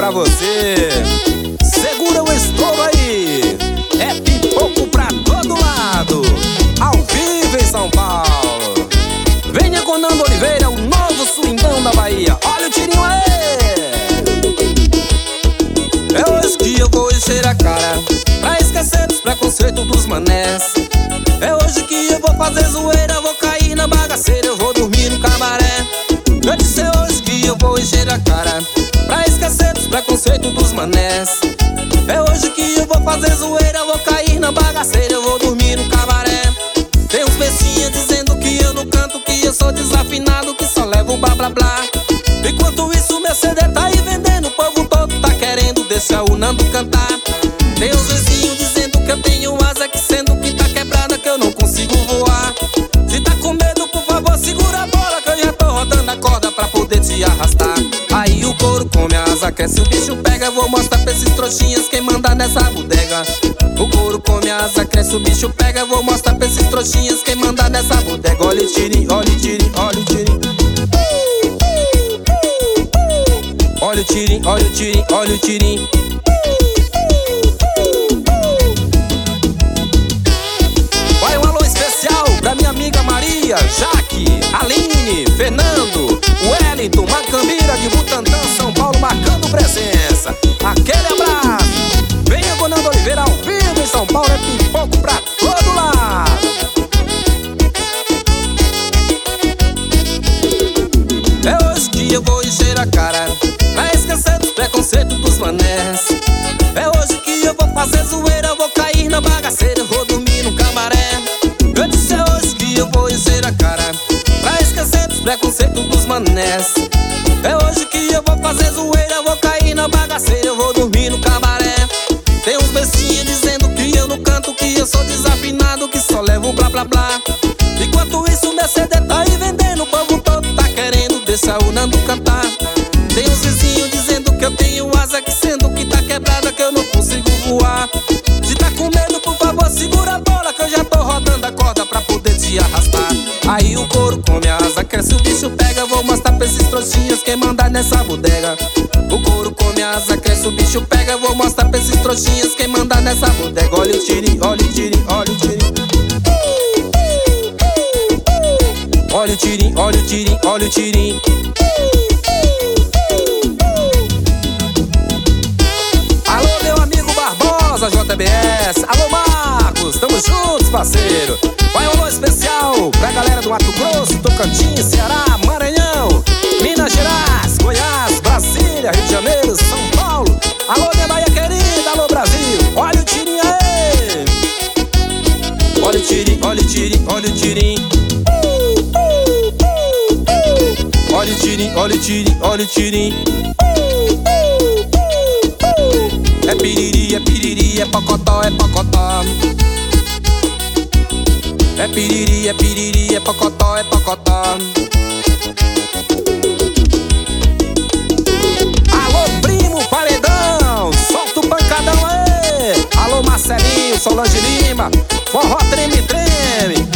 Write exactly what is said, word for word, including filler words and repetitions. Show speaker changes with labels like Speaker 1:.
Speaker 1: pra você. Segura o estouro aí. É pipoco pra todo lado, ao vivo em São Paulo. Venha com Nando Oliveira, o novo swingão da Bahia. Olha o tirinho aí. É hoje que eu vou encher a cara, pra esquecer dos preconceitos dos manés. É hoje que eu vou fazer zoeira, vou cair na bagaceira, eu vou dormir no cabaré. Eu disse é hoje que eu vou encher a cara, pra esquecer dos preconceitos dos manés. É hoje que eu vou fazer zoeira, vou cair na bagaceira, eu vou dormir no cabaré. Tem uns bestinhas dizendo que eu não canto, que eu sou desafinado, que só levo blá blá blá. Enquanto isso meu C D tá aí vendendo, o povo todo tá querendo deixar o Nando cantar. Tem uns vizinhos dizendo que eu tenho asa, que sendo que tá quebrada, que eu não consigo voar. Se tá com medo, por favor, segura a bola, que eu já tô rodando a corda pra poder te arrastar. Aí o couro come a asa, cresce, o bicho pega. Vou mostrar pra esses trouxinhas quem manda nessa bodega. O couro come a asa, cresce, o bicho pega. Vou mostrar pra esses trouxinhas quem manda nessa bodega. Olha o tirinho, olha o tirinho, olha o tirinho. Olha o tirinho, olha o tirinho, olha o tirinho. Vai um alô especial pra minha amiga Maria, Jaque, Aline, Fernando, Wellington, Macambira de Butantã, São Paulo, marcando presença. Aquele abraço. Venha com Nando Oliveira ao vivo em São Paulo, é pipoco pra todo lado. É hoje que eu vou encher a cara, pra esquecer dos preconceitos dos manés. É hoje que eu vou fazer zoeira, vou cair na bagaceira, eu vou dormir no cabaré. Eu disse é hoje que eu vou encher a cara, pra esquecer dos preconceitos dos manés. É hoje que eu vou fazer zoeira, vou cair na bagaceira, eu vou dormir no cabaré. Tem uns bestinhas dizendo que eu não canto, que eu sou desafinado, que só levo blá blá blá. Enquanto isso meu C D tá aí vendendo, o povo todo tá querendo deixar o Nando cantar. Tem uns vizinhos dizendo que eu tenho asa, que sendo que tá quebrada, que eu não consigo voar. Se tá com medo, por favor, segura a bola, que eu já tô rodando a corda pra poder te arrastar. Aí o couro come a asa, cresce, o bicho pega. Vou mostrar pra esses trouxinhas quem manda nessa bodega. O couro come a asa, cresce, o bicho pega. Vou mostrar pra esses trouxinhas quem manda nessa bodega. Olha o tirinho, olha o tirinho, olha o tirinho. Olha o tirinho, olha o tirinho, olha o tirinho. Alô, meu amigo Barbosa, J B S. Alô, Marcos, tamo juntos, parceiro. Vai um alô especial pra galera do Mato Grosso, Tocantins, Ceará, Maranhão, Minas Gerais, Goiás, Brasília, Rio de Janeiro, São Paulo. Alô, minha Bahia querida, alô, Brasil. Olha o tirinho aí. Olha o tirinho, olha o tirinho, olha o tirinho. Olha o tirinho, olha o tirinho, olha o tirinho. É piriri, é piriri, é pocotó, é pocotó. É piriri, é piriri, é pocotó, é pocotó. Alô, primo paredão, solta o pancadão aí. Alô, Marcelinho, Solange Lima, forró treme, treme.